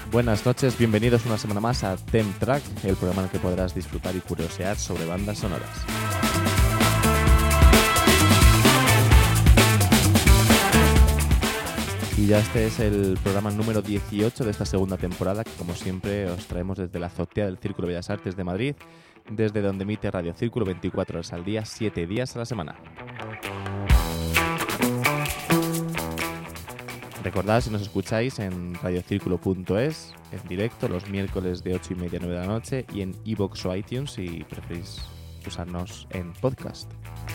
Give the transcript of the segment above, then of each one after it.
Buenas noches, bienvenidos una semana más a Temp Track, el programa en el que podrás disfrutar y curiosear sobre bandas sonoras. Y ya este es el programa número 18 de esta segunda temporada, que como siempre os traemos desde la azotea del Círculo Bellas Artes de Madrid, desde donde emite Radio Círculo 24 horas al día, 7 días a la semana. Recordad, si nos escucháis en radiocirculo.es, en directo, los miércoles de 8:30 a 9 de la noche, y en iVoox o iTunes si preferís usarnos en podcast.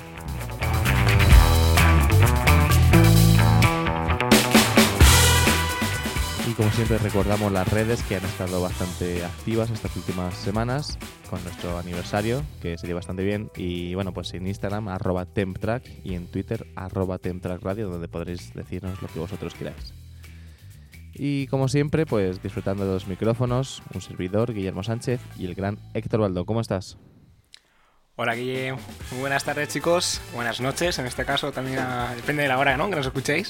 Y como siempre recordamos las redes que han estado bastante activas estas últimas semanas con nuestro aniversario, que se lleva bastante bien. Y bueno, pues en Instagram @temptrack y en Twitter @temptrackradio, donde podréis decirnos lo que vosotros queráis. Y como siempre, pues disfrutando de los micrófonos, un servidor, Guillermo Sánchez, y el gran Héctor Baldo. ¿Cómo estás? Hola Guille, muy buenas tardes chicos, buenas noches, en este caso también depende de la hora, ¿no?, que nos escuchéis.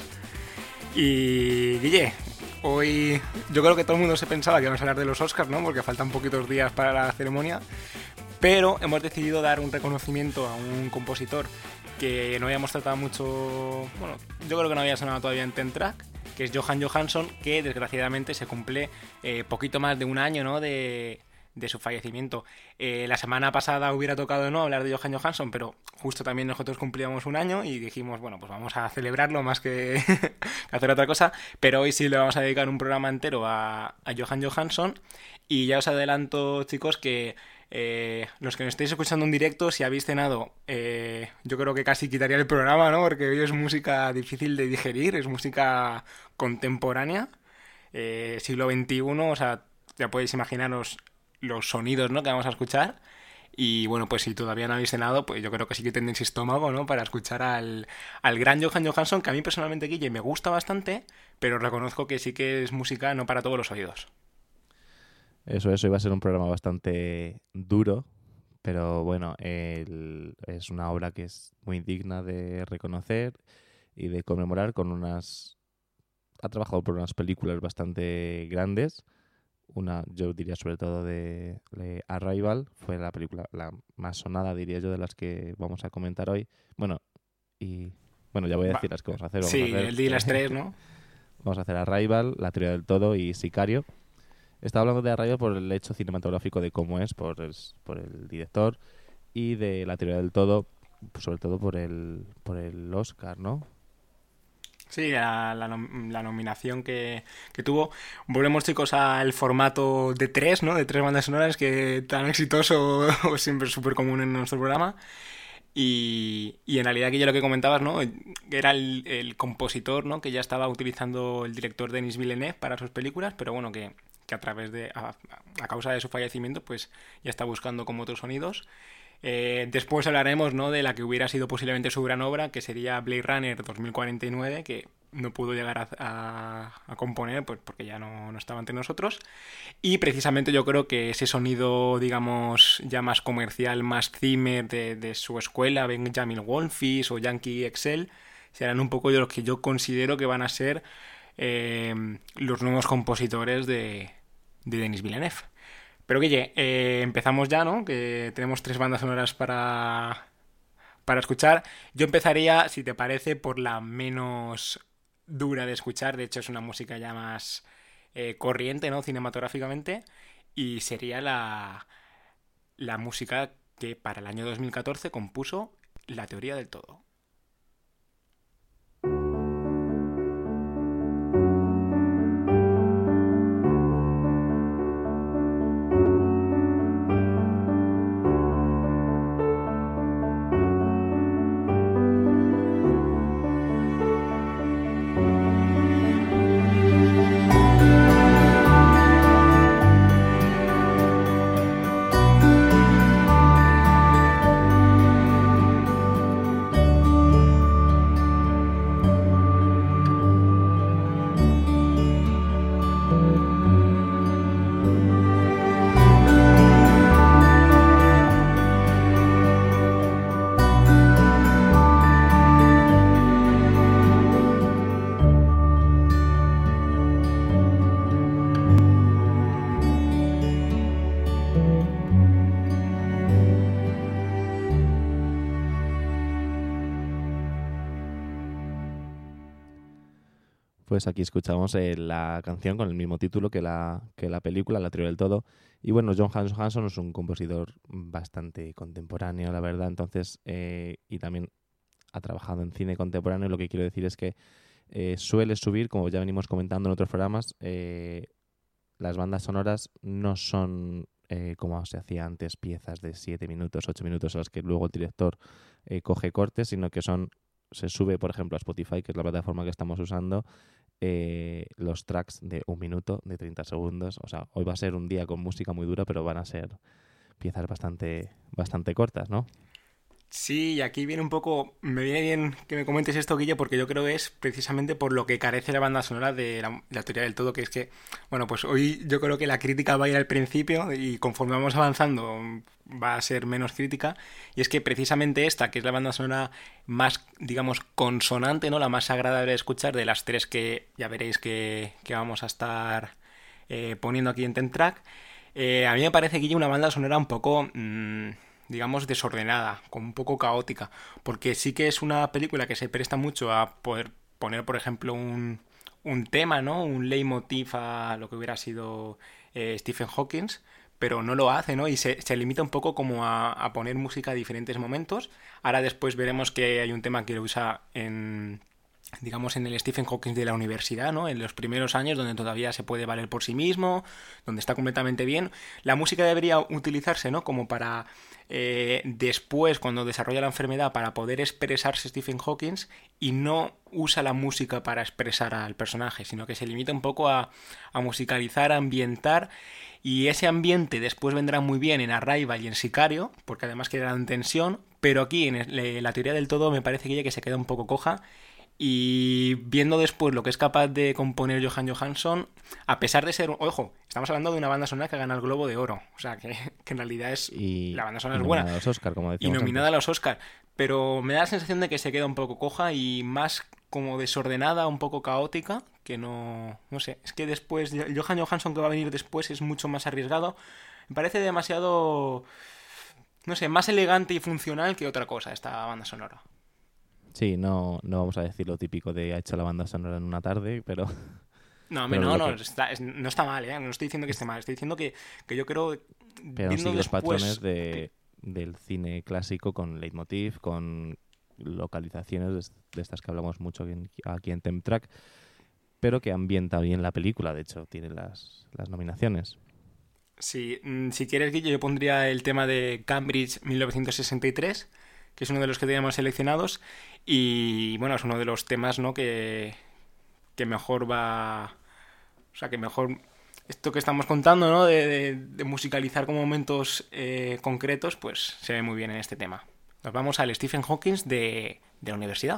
Y Guille, hoy yo creo que todo el mundo se pensaba que íbamos a hablar de los Oscars, ¿no?, porque faltan poquitos días para la ceremonia, pero hemos decidido dar un reconocimiento a un compositor que no habíamos tratado mucho, bueno, yo creo que no había sonado todavía en Temp Track, que es Jóhann Jóhannsson, que desgraciadamente se cumple poquito más de un año, ¿no?, de su fallecimiento. La semana pasada hubiera tocado no hablar de Jóhann Jóhannsson, pero justo también nosotros cumplíamos un año y dijimos, bueno, pues vamos a celebrarlo más que hacer otra cosa, pero hoy sí le vamos a dedicar un programa entero a Jóhann Jóhannsson. Y ya os adelanto, chicos, que los que nos estáis escuchando en directo, si habéis cenado, yo creo que casi quitaría el programa, ¿no?, porque hoy es música difícil de digerir, es música contemporánea, siglo XXI, o sea, ya podéis imaginaros los sonidos, ¿no?, que vamos a escuchar. Y bueno, pues si todavía no habéis cenado, pues yo creo que sí que tenéis estómago, ¿no?, para escuchar al gran Jóhann Jóhannsson, que a mí personalmente, Guille, me gusta bastante, pero reconozco que sí que es música no para todos los oídos. Eso iba a ser un programa bastante duro, pero bueno, es una obra que es muy digna de reconocer y de conmemorar ha trabajado por unas películas bastante grandes. Una, yo diría sobre todo de Arrival, fue la película la más sonada, diría yo, de las que vamos a comentar hoy. Bueno, ya voy a decir las que vamos a hacer. El día y las tres, ¿no? Vamos a hacer Arrival, La teoría del todo y Sicario. Estaba hablando de Arrival por el hecho cinematográfico de cómo es, por el director, y de La teoría del todo, sobre todo por el Oscar, ¿no? Sí, la nominación que tuvo. Volvemos, chicos, al formato de tres, ¿no?, de tres bandas sonoras, que tan exitoso o siempre súper común en nuestro programa. Y en realidad aquí ya lo que comentabas, ¿no?, era el compositor, ¿no?, que ya estaba utilizando el director Denis Villeneuve para sus películas, pero bueno, que a causa de su fallecimiento, pues ya está buscando como otros sonidos. Después hablaremos, ¿no?, de la que hubiera sido posiblemente su gran obra, que sería Blade Runner 2049, que no pudo llegar a componer, pues porque ya no estaba entre nosotros. Y precisamente yo creo que ese sonido, digamos, ya más comercial, más Zimmer de su escuela, Benjamin Wallfisch o Yankee XL, serán un poco de los que yo considero que van a ser los nuevos compositores de Denis Villeneuve. Pero Guille, empezamos ya, ¿no?, que tenemos tres bandas sonoras para escuchar. Yo empezaría, si te parece, por la menos dura de escuchar. De hecho, es una música ya más corriente, ¿no?, cinematográficamente. Y sería la música que para el año 2014 compuso La teoría del todo. Pues aquí escuchamos la canción con el mismo título que la película, La teoría del todo. Y bueno, John Hanson es un compositor bastante contemporáneo, la verdad. Entonces, y también ha trabajado en cine contemporáneo. Lo que quiero decir es que suele subir, como ya venimos comentando en otros programas, las bandas sonoras no son como se hacía antes, piezas de 7 minutos, 8 minutos a las que luego el director coge cortes, sino que se sube, por ejemplo, a Spotify, que es la plataforma que estamos usando, los tracks de 1 minuto, de 30 segundos. O sea, hoy va a ser un día con música muy dura, pero van a ser piezas bastante cortas, ¿no? Sí, y aquí viene un poco, me viene bien que me comentes esto, Guille, porque yo creo que es precisamente por lo que carece la banda sonora de la teoría del todo, que es que, bueno, pues hoy yo creo que la crítica va a ir al principio y conforme vamos avanzando va a ser menos crítica, y es que precisamente esta, que es la banda sonora más, digamos, consonante, ¿no? La más agradable de escuchar de las tres que ya veréis que vamos a estar poniendo aquí en Ten Track, a mí me parece, Guille, una banda sonora un poco digamos, desordenada, como un poco caótica, porque sí que es una película que se presta mucho a poder poner, por ejemplo, un tema, ¿no? Un leitmotiv a lo que hubiera sido Stephen Hawking, pero no lo hace, ¿no? Y se limita un poco como a poner música a diferentes momentos. Ahora después veremos que hay un tema que lo usa en, digamos, en el Stephen Hawking de la universidad, ¿no? En los primeros años, donde todavía se puede valer por sí mismo, donde está completamente bien. La música debería utilizarse, ¿no? Como para después, cuando desarrolla la enfermedad, para poder expresarse Stephen Hawking, y no usa la música para expresar al personaje, sino que se limita un poco a musicalizar, a ambientar, y ese ambiente después vendrá muy bien en Arrival y en Sicario, porque además crearán tensión, pero aquí en la teoría del todo me parece que se queda un poco coja. Y viendo después lo que es capaz de componer Johan Johansson, a pesar de ser, ojo, estamos hablando de una banda sonora que gana el Globo de Oro, o sea, que en realidad la banda sonora es buena. Nominada a los Oscar, como Y decíamos nominada antes. a los Oscar, pero me da la sensación de que se queda un poco coja y más como desordenada, un poco caótica, que no sé, es que después, Johan Johansson que va a venir después es mucho más arriesgado, me parece demasiado, no sé, más elegante y funcional que otra cosa esta banda sonora. Sí, no vamos a decir lo típico de ha hecho la banda sonora en una tarde, pero... No, pero no, lo no, que, no está mal, ¿eh? No estoy diciendo que esté mal, estoy diciendo que yo creo, pero viendo sigue los patrones después... que- del cine clásico con leitmotiv, con localizaciones de estas que hablamos mucho aquí en Temtrack, pero que ambienta bien la película. De hecho, tiene las nominaciones. Sí, si quieres, Guillo, yo pondría el tema de Cambridge 1963, que es uno de los que teníamos seleccionados, y bueno, es uno de los temas, ¿no? Que mejor va... O sea, que mejor... Esto que estamos contando, ¿no? De musicalizar con momentos concretos, pues se ve muy bien en este tema. Nos vamos al Stephen Hawking de la universidad.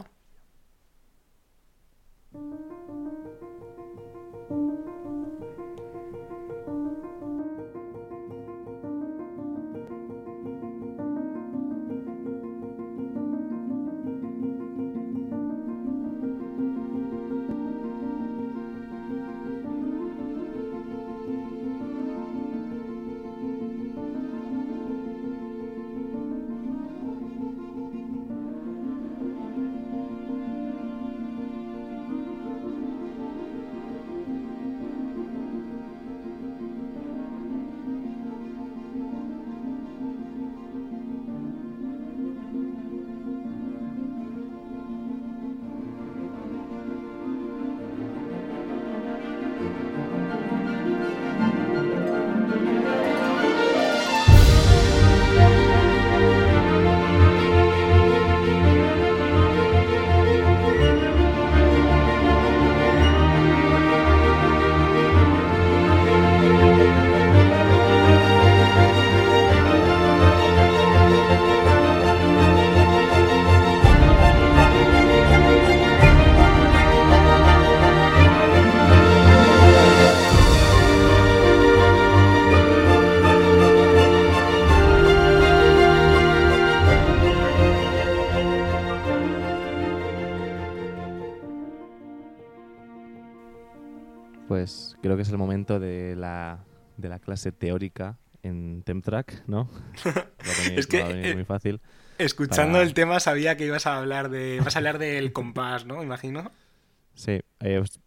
Pues creo que es el momento de la clase teórica en Temtrack, ¿no? Es Va a venir que muy fácil escuchando el para... tema sabía que ibas a hablar del compás, ¿no? Imagino. Sí,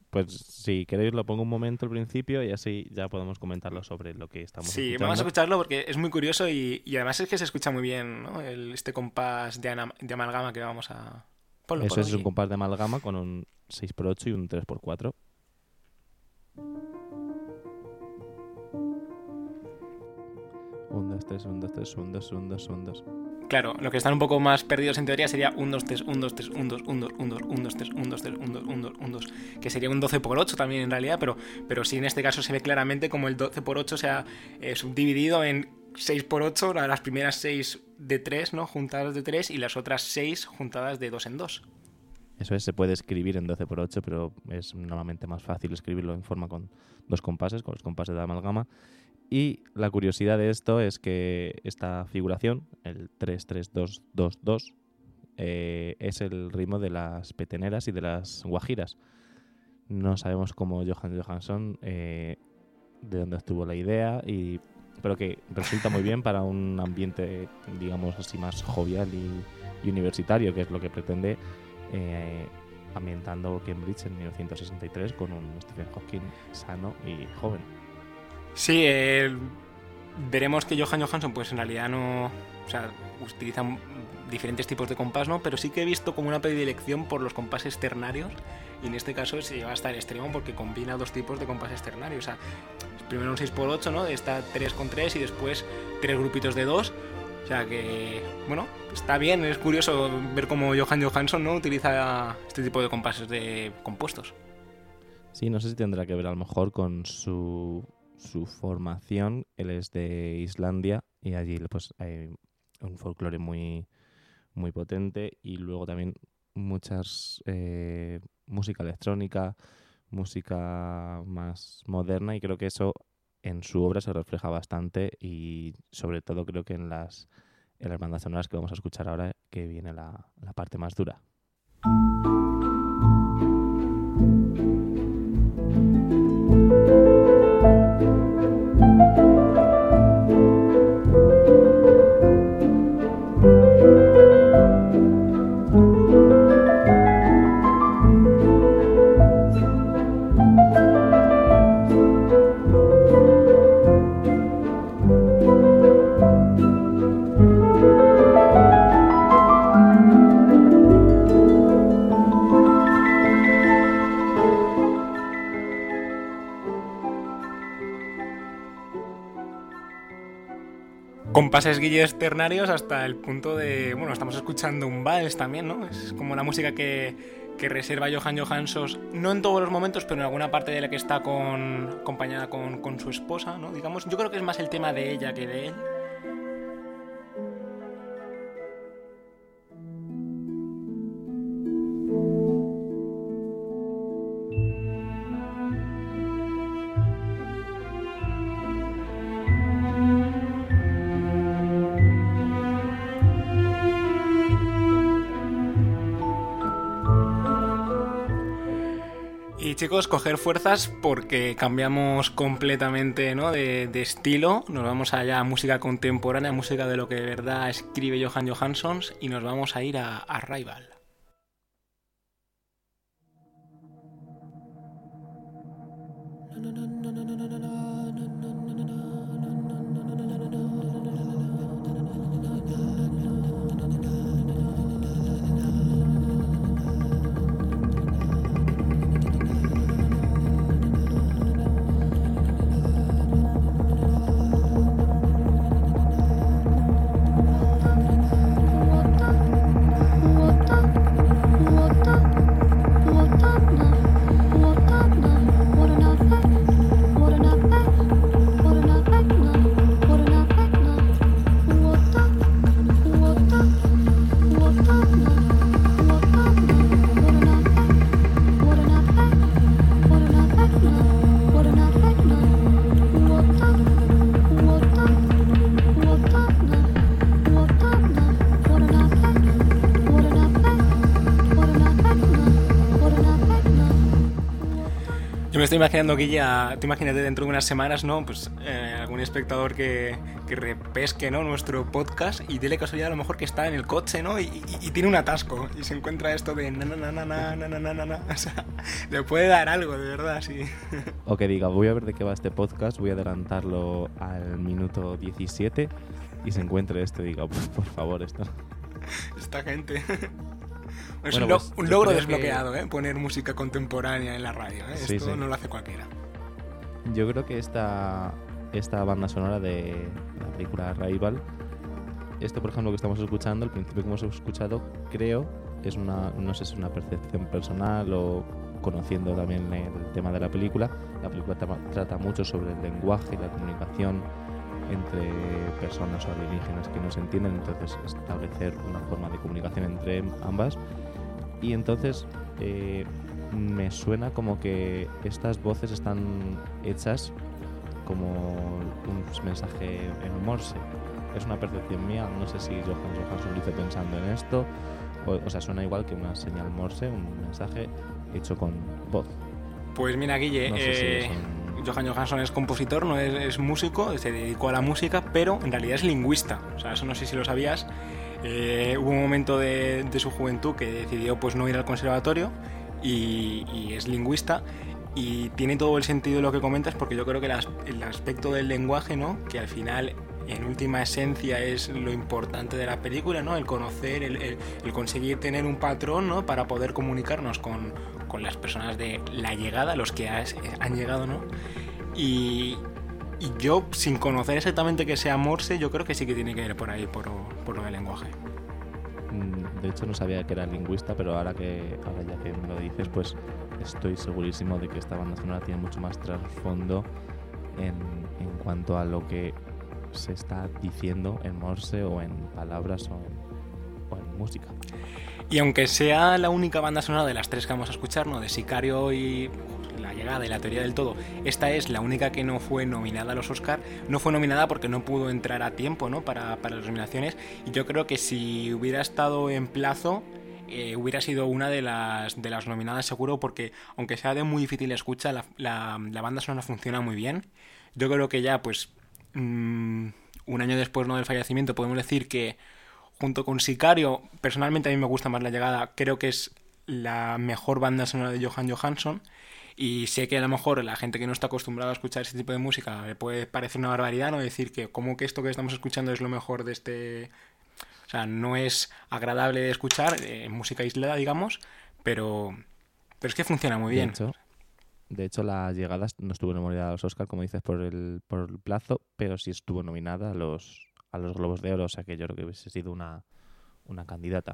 Pues si queréis lo pongo un momento al principio y así ya podemos comentarlo sobre lo que estamos Sí, escuchando. vamos a escucharlo porque es muy curioso y además es que se escucha muy bien, ¿no? Este compás de amalgama que vamos a... Ponlo Eso es aquí. un compás de amalgama con un 6x8 y un 3x4. Un, dos, tres, un, dos, tres, un, dos, un, dos, un, dos. Claro, lo que están un poco más perdidos en teoría sería 1, 2, 3, 1, 2, 3, 1, 2, 1, 2, 1, 2, 1, 2, 3, 1, 2, 3, 1, 2, 1, 2, 1, 2, que sería un 12x8 también en realidad, pero sí en este caso se ve claramente como el 12x8 se ha subdividido en 6x8, las primeras 6 de 3, ¿no? Juntadas de 3 y las otras 6 juntadas de 2 en 2. Eso es, se puede escribir en 12x8, pero es normalmente más fácil escribirlo en forma con dos compases, con los compases de amalgama. Y la curiosidad de esto es que esta figuración, el 3-3-2-2-2, es el ritmo de las peteneras y de las guajiras. No sabemos cómo Johan Johansson, de dónde obtuvo la idea, pero que resulta muy bien para un ambiente, digamos así, más jovial y universitario, que es lo que pretende, ambientando Cambridge en 1963 con un Stephen Hawking sano y joven. Sí, veremos que Johan Johansson pues en realidad no... O sea, utiliza diferentes tipos de compás, ¿no? Pero sí que he visto como una predilección por los compases ternarios y en este caso se lleva hasta el extremo porque combina dos tipos de compases ternarios. O sea, primero un 6x8, ¿no? Está 3x3 y después 3 grupitos de 2. O sea que, bueno, está bien, es curioso ver cómo Johan Johansson, ¿no? Utiliza este tipo de compases de compuestos. Sí, no sé si tendrá que ver a lo mejor con su formación. Él es de Islandia y allí pues hay un folclore muy, muy potente y luego también muchas música electrónica, música más moderna, y creo que eso en su obra se refleja bastante, y sobre todo creo que en las bandas sonoras que vamos a escuchar ahora, que viene la parte más dura. Compases guilles ternarios hasta el punto de... Bueno, estamos escuchando un vals también, ¿no? Es como la música que reserva Johan Johansson, no en todos los momentos, pero en alguna parte de la que está acompañada con su esposa, ¿no? Digamos, yo creo que es más el tema de ella que de él. Y chicos, coger fuerzas porque cambiamos completamente, ¿no? de estilo. Nos vamos allá a música contemporánea, música de lo que de verdad escribe Johan Johansson, y nos vamos a ir a Rival. What estoy imaginando, Guille, tú imagínate dentro de unas semanas, ¿no? Pues algún espectador que repesque, ¿no? Nuestro podcast y dile casualidad a lo mejor que está en el coche, ¿no? Y tiene un atasco y se encuentra esto de na. O sea, le puede dar algo, de verdad, sí. O que diga, voy a ver de qué va este podcast, voy a adelantarlo al minuto 17 y se encuentre esto y diga, por favor, esto. Esta gente. Es Bueno, un logro desbloqueado, ¿eh? Poner música contemporánea en la radio, ¿eh? Sí, Esto sí. no lo hace cualquiera. Yo creo que esta banda sonora de la película Arrival, esto por ejemplo que estamos escuchando, el principio que hemos escuchado, creo, no sé si es una percepción personal o conociendo también el tema de la película trata mucho sobre el lenguaje y la comunicación entre personas o alienígenas que no se entienden, entonces establecer una forma de comunicación entre ambas. Y entonces me suena como que estas voces están hechas como un mensaje en Morse. Es una percepción mía, no sé si Johansson lo hizo pensando en esto, o sea, suena igual que una señal Morse, un mensaje hecho con voz. Pues mira, Guille, No sé si Johan Johansson es compositor, no es músico, se dedicó a la música, pero en realidad es lingüista. O sea, eso no sé si lo sabías. Hubo un momento de su juventud que decidió pues no ir al conservatorio y es lingüista y tiene todo el sentido de lo que comentas, porque yo creo que el aspecto del lenguaje, ¿no? Que al final en última esencia es lo importante de la película, ¿no? El conocer, el conseguir tener un patrón, ¿no? Para poder comunicarnos con las personas de la llegada, los que han llegado, ¿no? Y yo, sin conocer exactamente que sea Morse, yo creo que sí que tiene que ir por ahí, por lo del lenguaje. De hecho no sabía que era lingüista, pero ahora ya que me lo dices, pues estoy segurísimo de que esta banda sonora tiene mucho más trasfondo en cuanto a lo que se está diciendo en Morse o en palabras o en música. Y aunque sea la única banda sonora de las tres que vamos a escuchar, ¿no? De Sicario y La Llegada y La Teoría del Todo, esta es la única que no fue nominada a los Oscar. No fue nominada porque no pudo entrar a tiempo, ¿no? para las nominaciones. Y yo creo que si hubiera estado en plazo, hubiera sido una de las nominadas seguro, porque aunque sea de muy difícil escucha, la banda sonora funciona muy bien. Yo creo que ya, pues, un año después, ¿no? Del fallecimiento, podemos decir que junto con Sicario, personalmente a mí me gusta más La Llegada, creo que es la mejor banda sonora de Johan Johansson. Y sé que a lo mejor la gente que no está acostumbrada a escuchar este tipo de música le puede parecer una barbaridad, ¿no? Decir que como que esto que estamos escuchando es lo mejor de este... O sea, no es agradable de escuchar, música aislada, digamos, pero es que funciona muy bien. De hecho, La Llegada no estuvo nominada a los Oscar, como dices, por el plazo, pero sí estuvo nominada a los Globos de Oro, o sea que yo creo que hubiese sido una candidata.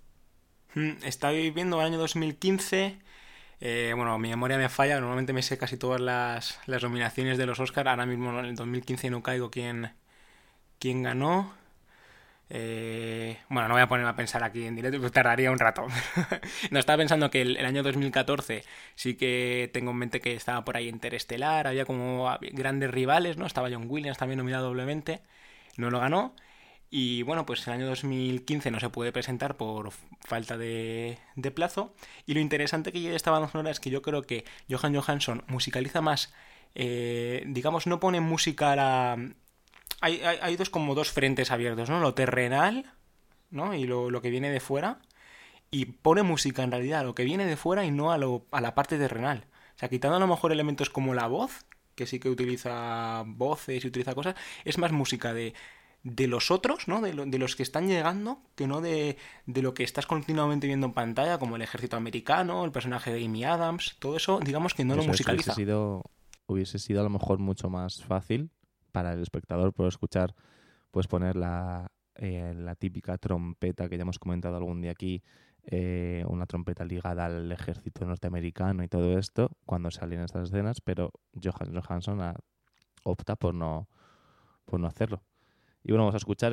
Estoy viendo el año 2015... bueno, mi memoria me falla, normalmente me sé casi todas las nominaciones de los Oscar. Ahora mismo en el 2015 no caigo quién ganó. Bueno, no voy a ponerme a pensar aquí en directo, pues tardaría un rato. No, estaba pensando que el año 2014 sí que tengo en mente que estaba por ahí Interestelar, había como grandes rivales, ¿no? Estaba John Williams también nominado doblemente, no lo ganó. Y bueno, pues el año 2015 no se puede presentar por falta de plazo. Y lo interesante que de esta banda sonora es que yo creo que Johan Johansson musicaliza más, digamos, no pone música a la... Hay dos frentes abiertos, ¿no? Lo terrenal, ¿no? Y lo que viene de fuera. Y pone música en realidad a lo que viene de fuera y no a la parte terrenal. O sea, quitando a lo mejor elementos como la voz, que sí que utiliza voces y utiliza cosas, es más música de los otros, ¿no? De los que están llegando, que no de lo que estás continuamente viendo en pantalla, como el ejército americano, el personaje de Amy Adams, todo eso, digamos que no lo musicaliza. Hubiese sido a lo mejor mucho más fácil para el espectador por escuchar, pues poner la típica trompeta que ya hemos comentado algún día aquí, una trompeta ligada al ejército norteamericano y todo esto, cuando salen estas escenas, pero Johan Johansson opta por no hacerlo. Y bueno, vamos a escuchar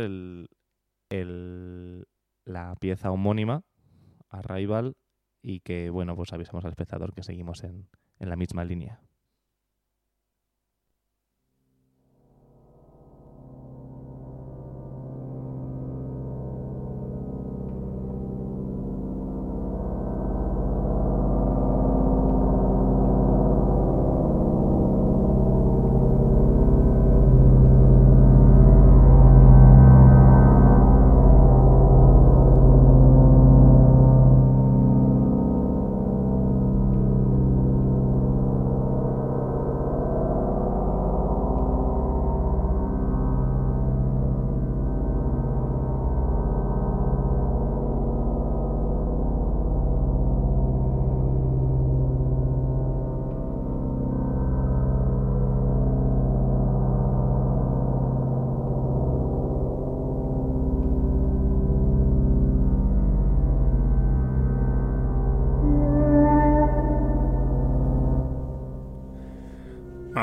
la pieza homónima, Arrival, y que, bueno, pues avisamos al espectador que seguimos en la misma línea.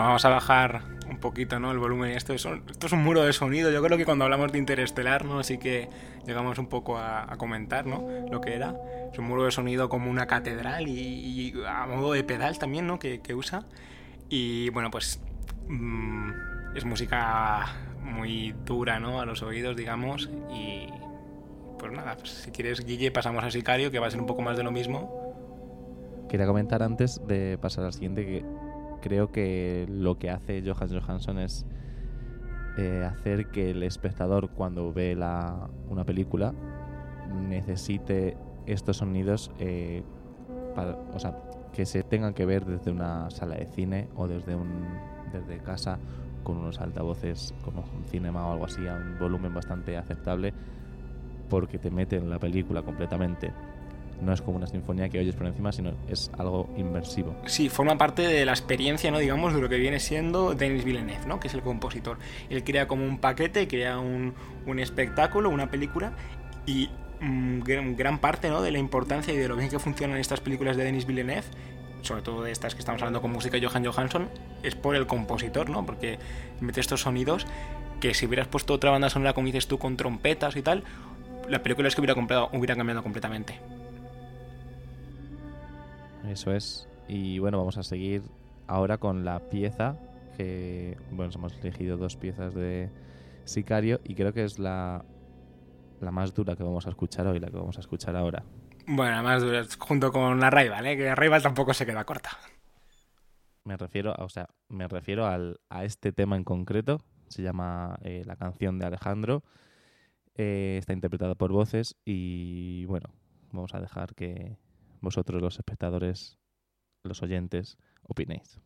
vamos a bajar un poquito, ¿no? El volumen. Esto es un muro de sonido. Yo creo que cuando hablamos de Interestelar, ¿no? Así que llegamos un poco a comentar, ¿no? Lo que era. Es un muro de sonido como una catedral y a modo de pedal también, ¿no? Que usa. Y bueno, pues es música muy dura, ¿no? A los oídos, digamos. Y pues nada, pues si quieres, Guille, pasamos a Sicario, que va a ser un poco más de lo mismo. Quería comentar antes de pasar al siguiente que creo que lo que hace Jóhann Johansson es hacer que el espectador, cuando ve una película, necesite estos sonidos o sea, que se tengan que ver desde una sala de cine o desde casa, con unos altavoces como un cinema o algo así, a un volumen bastante aceptable, porque te mete en la película completamente. No es como una sinfonía que oyes por encima, sino es algo inmersivo. Sí, forma parte de la experiencia, ¿no? Digamos, de lo que viene siendo Denis Villeneuve, ¿no? Que es el compositor. Él crea como un paquete, crea un espectáculo, una película, y gran parte, ¿no? De la importancia y de lo bien que funcionan estas películas de Denis Villeneuve, sobre todo de estas que estamos hablando con música de Jóhann Johansson, es por el compositor, ¿no? Porque mete estos sonidos que si hubieras puesto otra banda sonora, como dices tú, con trompetas y tal, la película es que hubiera cambiado completamente. Eso es. Y bueno, vamos a seguir ahora con la pieza que, bueno, hemos elegido 2 piezas de Sicario y creo que es la más dura que vamos a escuchar hoy, la que vamos a escuchar ahora. Bueno, la más dura, junto con Arrival, que Arrival tampoco se queda corta. Me refiero a este tema en concreto. Se llama La canción de Alejandro. Está interpretada por voces y bueno, vamos a dejar que vosotros, los espectadores, los oyentes, opinéis.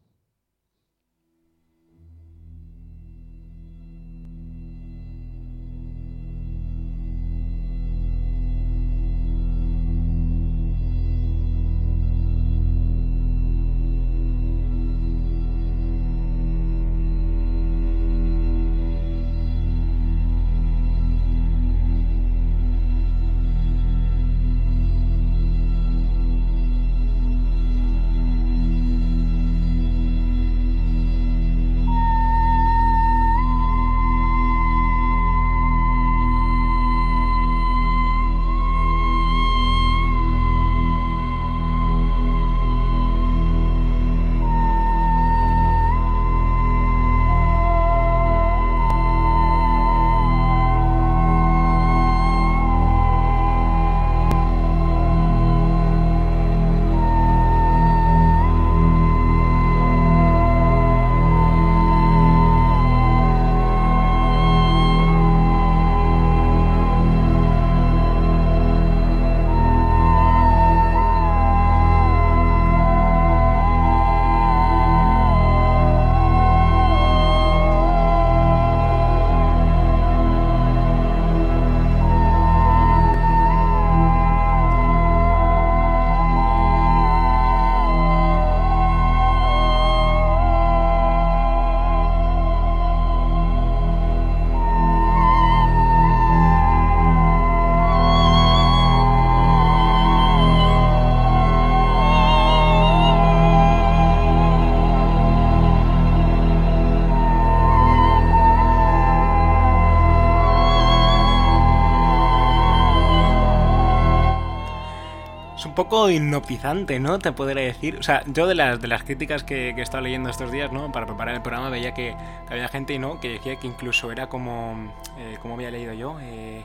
Un poco hipnotizante, ¿no? Te podría decir. O sea, yo de las críticas que he estado leyendo estos días, ¿no? Para preparar el programa veía que había gente, ¿no? Que decía que incluso era como había leído yo,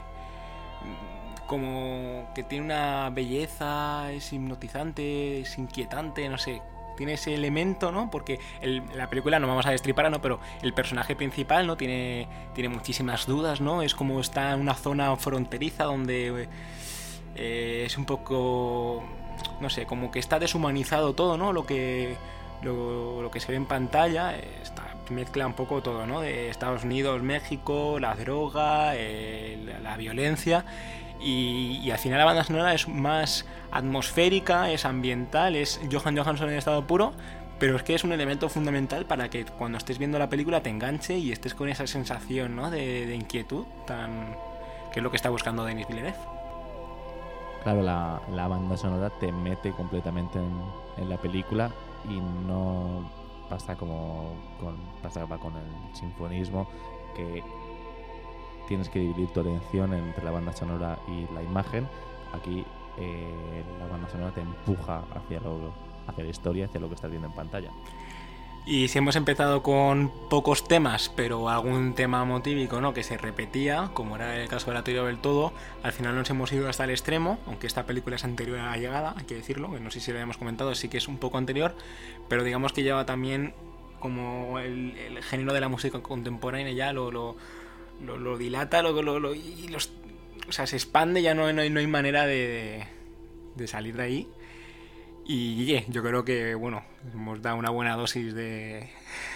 como que tiene una belleza, es hipnotizante, es inquietante, no sé. Tiene ese elemento, ¿no? Porque la película, no vamos a destriparla, ¿no? Pero el personaje principal, ¿no? Tiene muchísimas dudas, ¿no? Es como está en una zona fronteriza donde es un poco, no sé, como que está deshumanizado todo, ¿no? Lo que se ve en pantalla mezcla un poco todo, ¿no? De Estados Unidos, México, la droga, la violencia. Y al final la banda sonora es más atmosférica, es ambiental, es Jóhann Johansson en estado puro, pero es que es un elemento fundamental para que cuando estés viendo la película te enganche y estés con esa sensación, ¿no? de inquietud, que es lo que está buscando Denis Villeneuve. Claro, la banda sonora te mete completamente en la película y no pasa con el sinfonismo, que tienes que dividir tu atención entre la banda sonora y la imagen. Aquí la banda sonora te empuja hacia la historia, hacia lo que estás viendo en pantalla. Y si hemos empezado con pocos temas, pero algún tema motívico, ¿no?, que se repetía, como era el caso de La teoría del todo, al final nos hemos ido hasta el extremo, aunque esta película es anterior a La llegada, hay que decirlo, que no sé si lo habíamos comentado, sí que es un poco anterior, pero digamos que lleva también como el género de la música contemporánea, ya lo dilata, o sea, se expande, ya no hay manera de salir de ahí. Y yo creo que, bueno, hemos dado una buena dosis de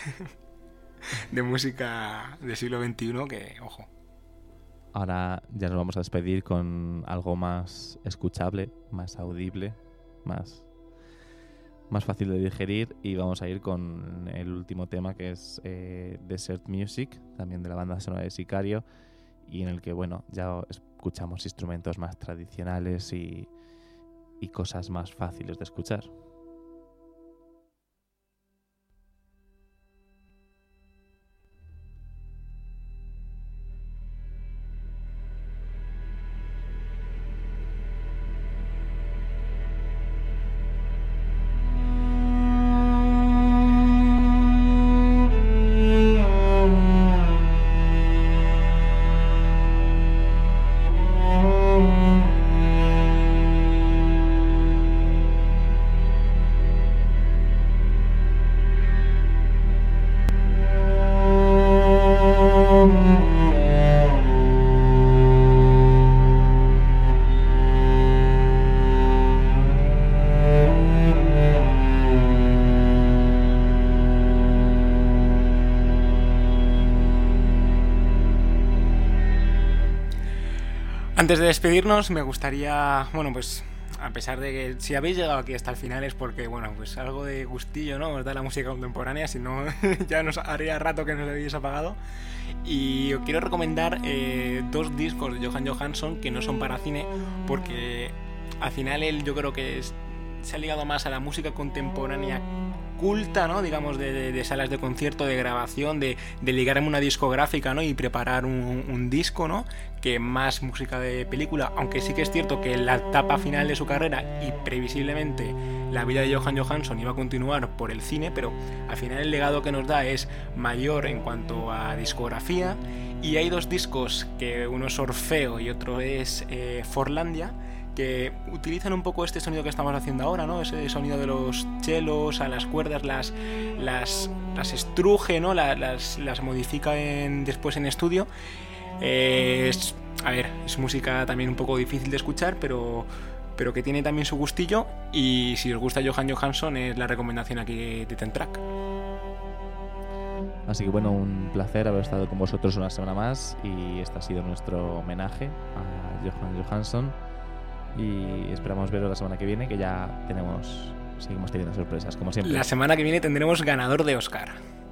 música del siglo XXI que, ojo. Ahora ya nos vamos a despedir con algo más escuchable, más audible, más fácil de digerir, y vamos a ir con el último tema, que es Desert Music, también de la banda sonora de Sicario, y en el que, bueno, ya escuchamos instrumentos más tradicionales y cosas más fáciles de escuchar. Antes de despedirnos, me gustaría, bueno, pues a pesar de que si habéis llegado aquí hasta el final es porque, bueno, pues algo de gustillo, ¿no?, os da la música contemporánea, si no ya nos haría rato que nos habéis apagado. Y os quiero recomendar 2 discos de Johan Johansson que no son para cine, porque al final él, yo creo que se ha ligado más a la música contemporánea culta, ¿no?, digamos, de salas de concierto, de grabación, de ligarme una discográfica, ¿no?, y preparar un disco, ¿no?, que más música de película, aunque sí que es cierto que la etapa final de su carrera y previsiblemente la vida de Johan Johansson iba a continuar por el cine, pero al final el legado que nos da es mayor en cuanto a discografía. Y hay 2 discos, que uno es Orfeo y otro es Forlandia, que utilizan un poco este sonido que estamos haciendo ahora, ¿no?, ese sonido de los chelos, a las cuerdas las estruje, ¿no?, las modifica después en estudio. Es música también un poco difícil de escuchar, pero que tiene también su gustillo, y si os gusta Johan Johansson es la recomendación aquí de Ten Track. Así que bueno, un placer haber estado con vosotros una semana más, y este ha sido nuestro homenaje a Johan Johansson, y esperamos veros la semana que viene, que ya seguimos teniendo sorpresas, como siempre. La semana que viene tendremos ganador de Oscar.